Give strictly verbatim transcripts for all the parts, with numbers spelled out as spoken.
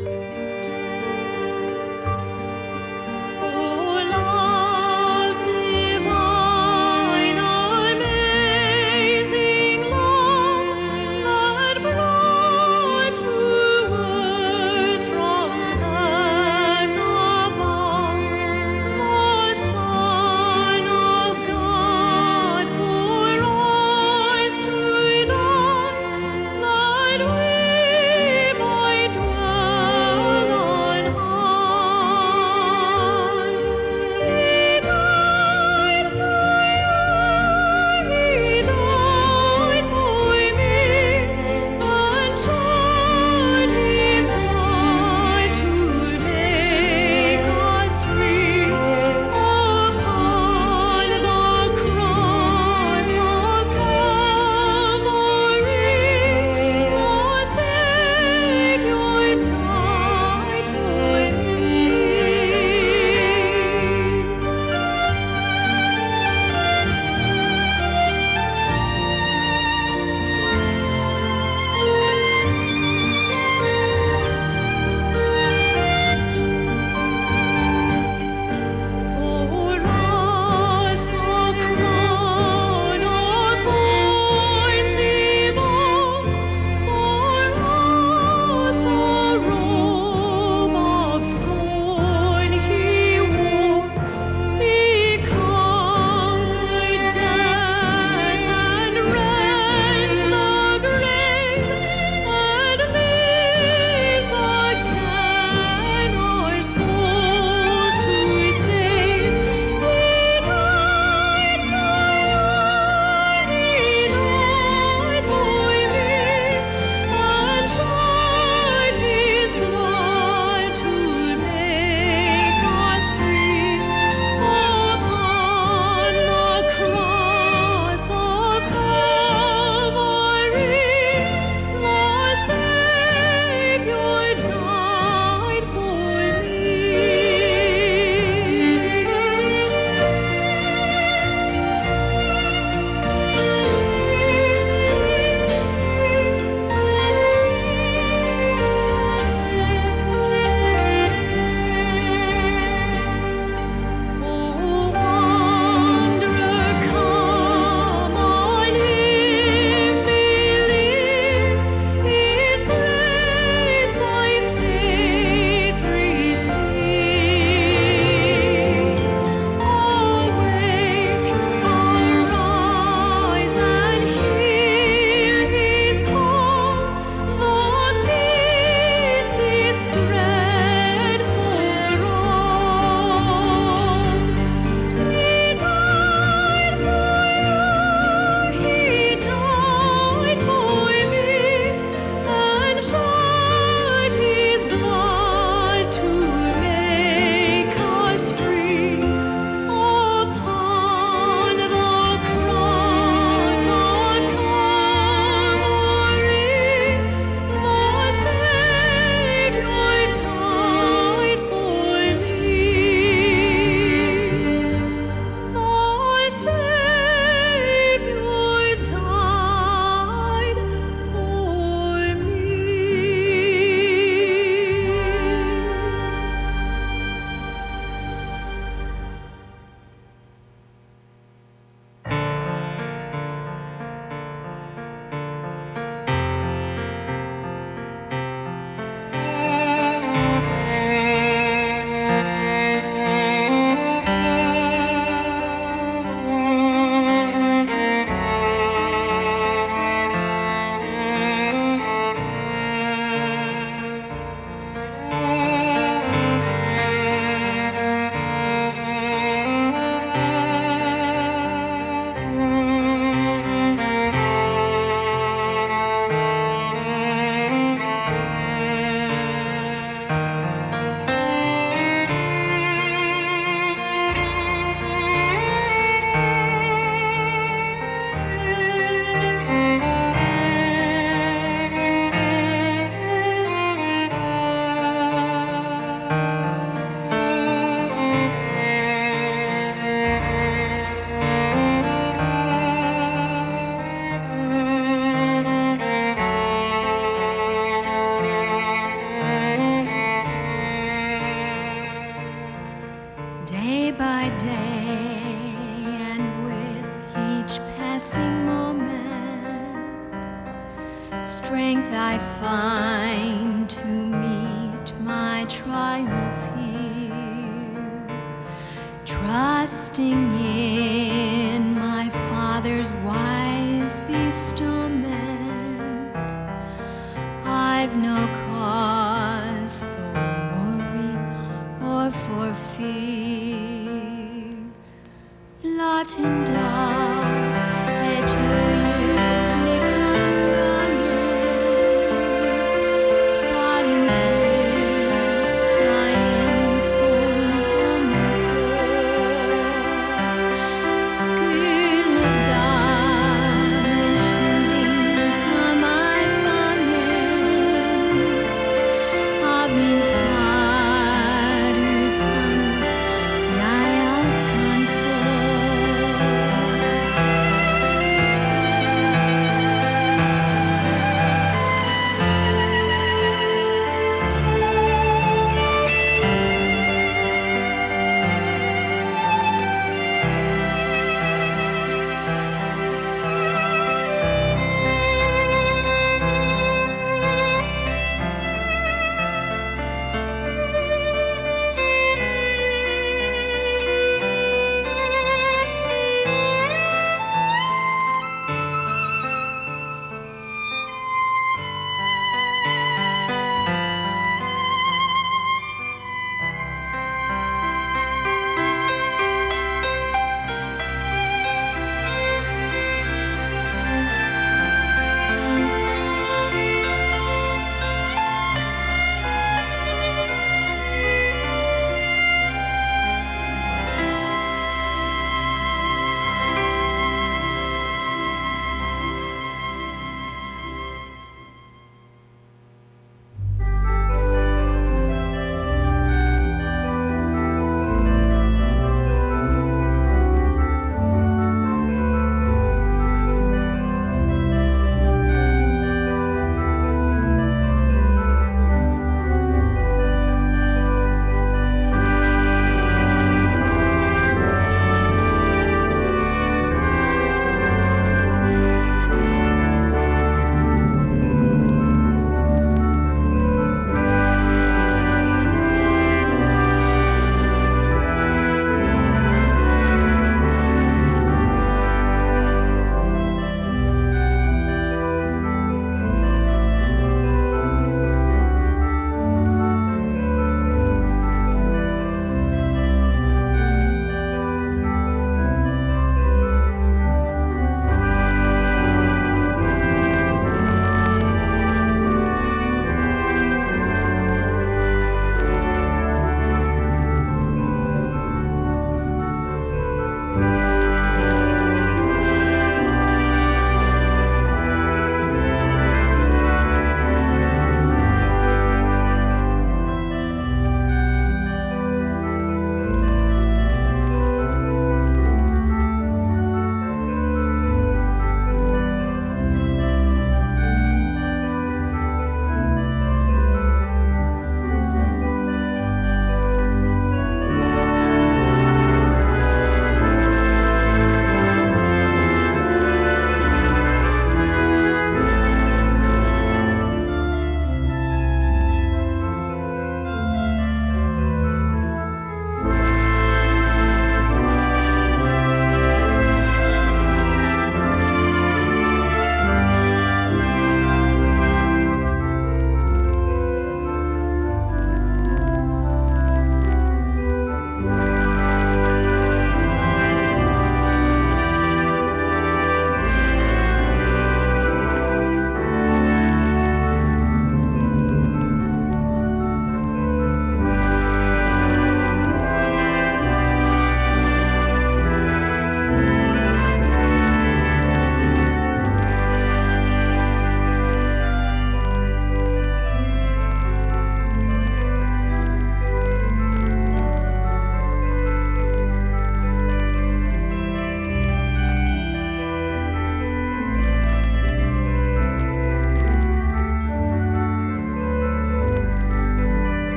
That we might dwell Resting in my Father's wise bestowment, I've no cause for worry or for fear. Blot and dark, eternally gone, thought and Christ, I am soon come.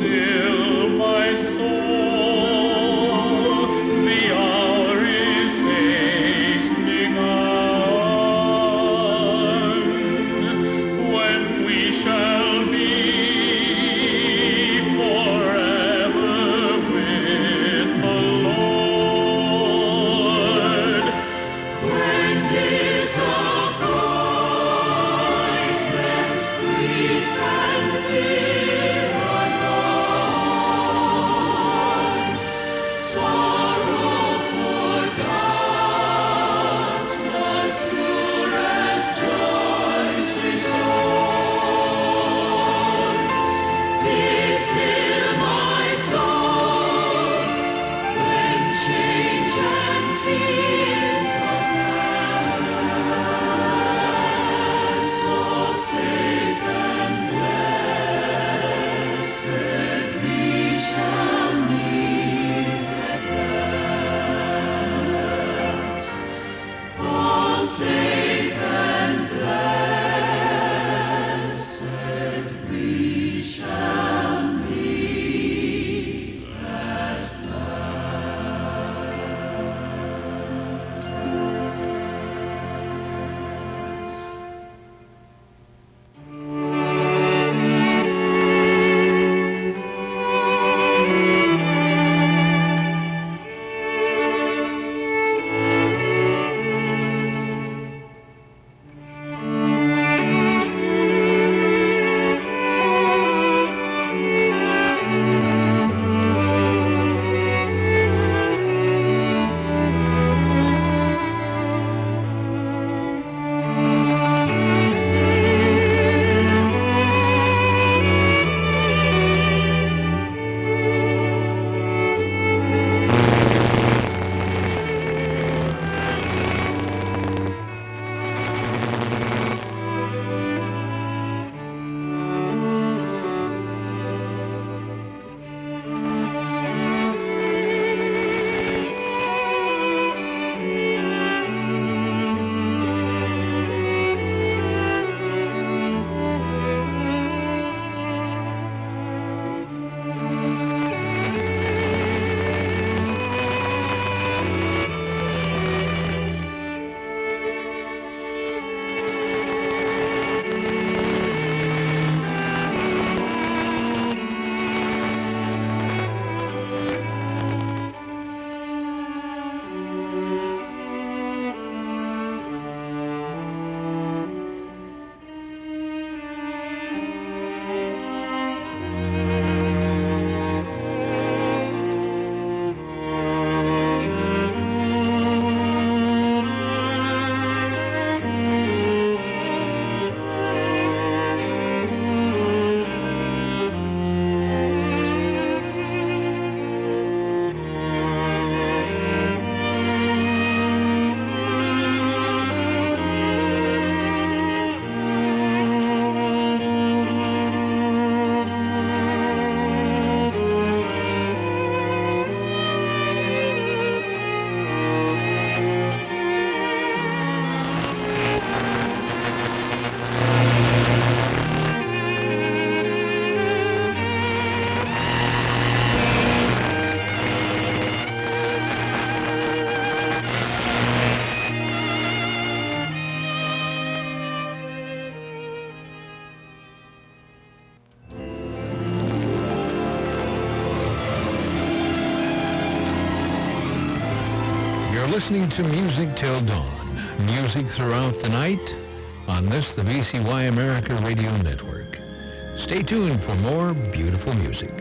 listening to Music Till Dawn. Music throughout the night on this, the V C Y America Radio Network. Stay tuned for more beautiful music.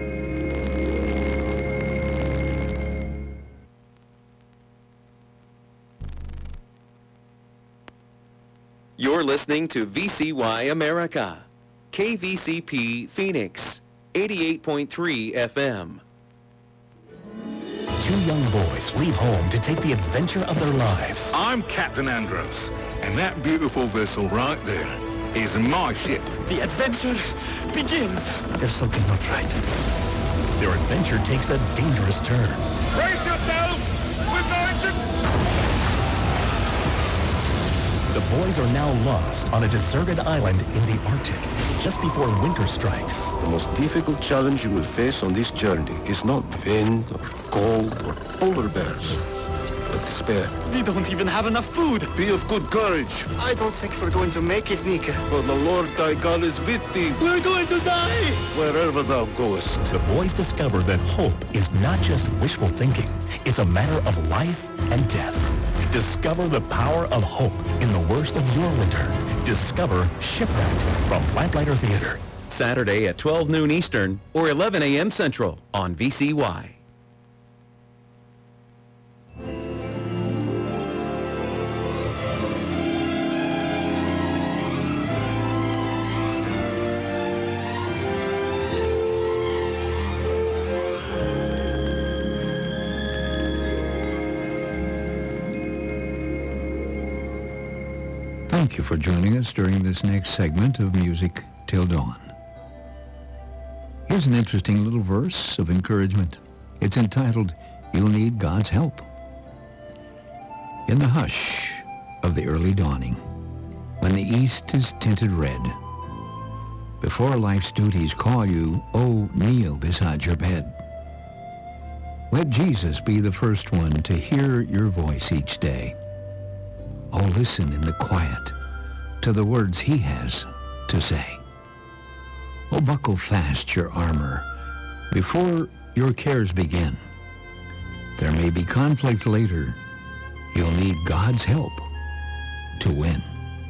You're listening to V C Y America, K V C P Phoenix, eighty-eight point three F M. Two young boys leave home to take the adventure of their lives. I'm Captain Andros, and that beautiful vessel right there is my ship. The adventure begins. There's something not right. Their adventure takes a dangerous turn. Brace yourselves! We're going to... The boys are now lost on a deserted island in the Arctic, just before winter strikes. The most difficult challenge you will face on this journey is not wind or cold or polar bears, but despair. We don't even have enough food. Be of good courage, I don't think we're going to make it, Nika. for the Lord thy God is with thee We're going to die! wherever thou goest. The boys discover that hope is not just wishful thinking. It's a matter of life and death. Discover the power of hope in the worst of your winter. Discover Shipwrecked from Lamplighter Theater. Saturday at twelve noon Eastern or eleven a.m. Central on V C Y. Thank you for joining us during this next segment of Music Till Dawn. Here's an interesting little verse of encouragement. It's entitled, You'll Need God's Help. In the hush of the early dawning, when the east is tinted red, before life's duties call you, oh, kneel beside your bed. Let Jesus be the first one to hear your voice each day. Oh, listen in the quiet to the words he has to say. Oh, buckle fast your armor before your cares begin. There may be conflict later. You'll need God's help to win.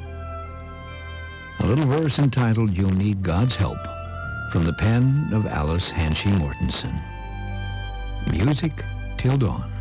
A little verse entitled, You'll Need God's Help, from the pen of Alice Hanshy Mortensen. Music Till Dawn.